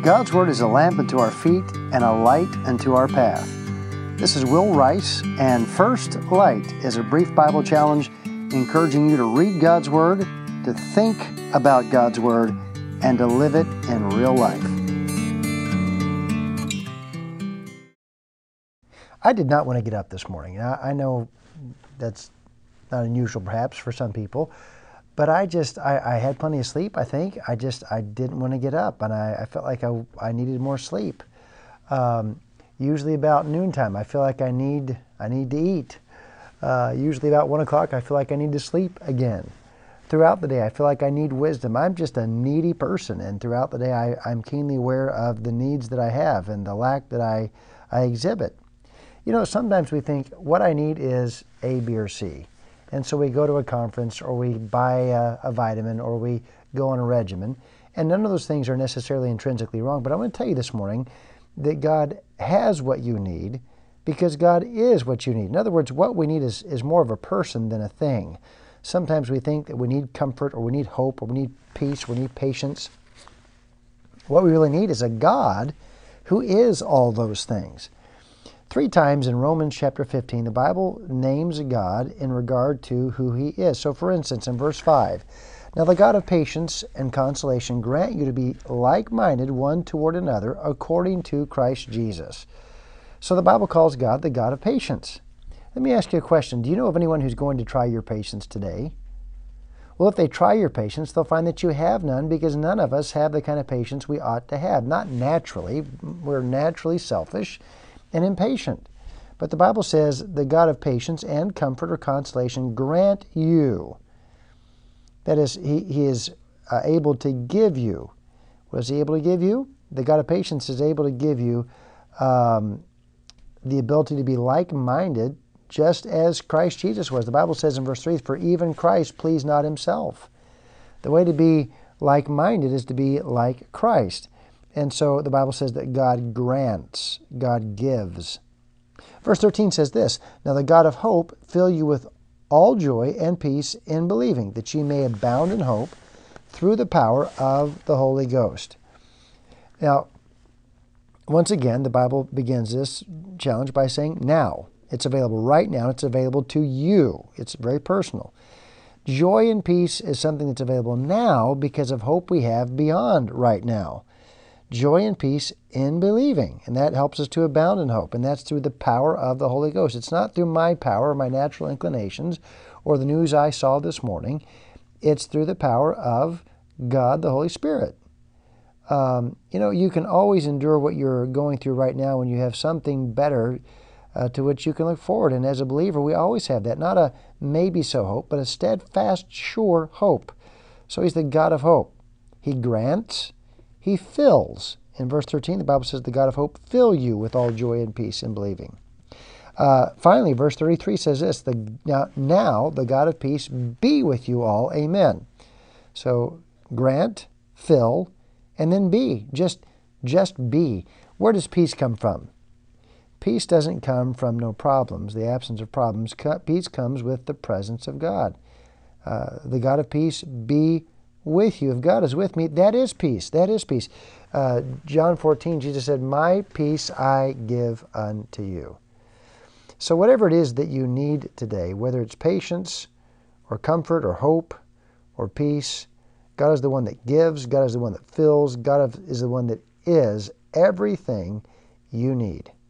God's Word is a lamp unto our feet and a light unto our path. This is Will Rice, and First Light is a brief Bible challenge encouraging you to read God's Word, to think about God's Word, and to live it in real life. I did not want to get up this morning. I know that's not unusual perhaps for some people, but I had plenty of sleep, I think. I didn't want to get up, and I felt like I needed more sleep. Usually about noontime, I feel like I need to eat. Usually about 1 o'clock, I feel like I need to sleep again. Throughout the day, I feel like I need wisdom. I'm just a needy person, and throughout the day, I'm keenly aware of the needs that I have and the lack that I exhibit. You know, sometimes we think what I need is A, B, or C. And so we go to a conference, or we buy a vitamin, or we go on a regimen. And none of those things are necessarily intrinsically wrong. But I want to tell you this morning that God has what you need because God is what you need. In other words, what we need is more of a person than a thing. Sometimes we think that we need comfort, or we need hope, or we need peace, or we need patience. What we really need is a God who is all those things. 3 times in Romans chapter 15, the Bible names God in regard to who He is. So for instance, in verse 5, "Now the God of patience and consolation grant you to be like-minded one toward another according to Christ Jesus." So the Bible calls God the God of patience. Let me ask you a question. Do you know of anyone who's going to try your patience today? Well, if they try your patience, they'll find that you have none, because none of us have the kind of patience we ought to have. Not naturally. We're naturally selfish and impatient. But the Bible says the God of patience and comfort or consolation grant you. That is, He is able to give you. What is He able to give you? The God of patience is able to give you the ability to be like-minded, just as Christ Jesus was. The Bible says in verse 3, "For even Christ pleased not Himself." The way to be like-minded is to be like Christ. And so the Bible says that God grants, God gives. Verse 13 says this, "Now the God of hope fill you with all joy and peace in believing, that ye may abound in hope through the power of the Holy Ghost." Now, once again, the Bible begins this challenge by saying now. It's available right now. It's available to you. It's very personal. Joy and peace is something that's available now because of hope we have beyond right now. Joy and peace in believing, and that helps us to abound in hope, and that's through the power of the Holy Ghost. It's not through my power or my natural inclinations or the news I saw this morning. It's through the power of God, the Holy Spirit. You can always endure what you're going through right now when you have something better to which you can look forward. And as a believer, we always have that. Not a maybe-so hope, but a steadfast, sure hope. So He's the God of hope. He grants, He fills. In verse 13, the Bible says, "The God of hope fill you with all joy and peace in believing." Finally, verse 33 says this, now the God of peace be with you all. Amen. So grant, fill, and then be. Just be. Where does peace come from? Peace doesn't come from no problems, the absence of problems. Peace comes with the presence of God. The God of peace be with you. If God is with me, that is peace. That is peace. John 14, Jesus said, "My peace I give unto you." So whatever it is that you need today, whether it's patience or comfort or hope or peace, God is the one that gives. God is the one that fills. God is the one that is everything you need.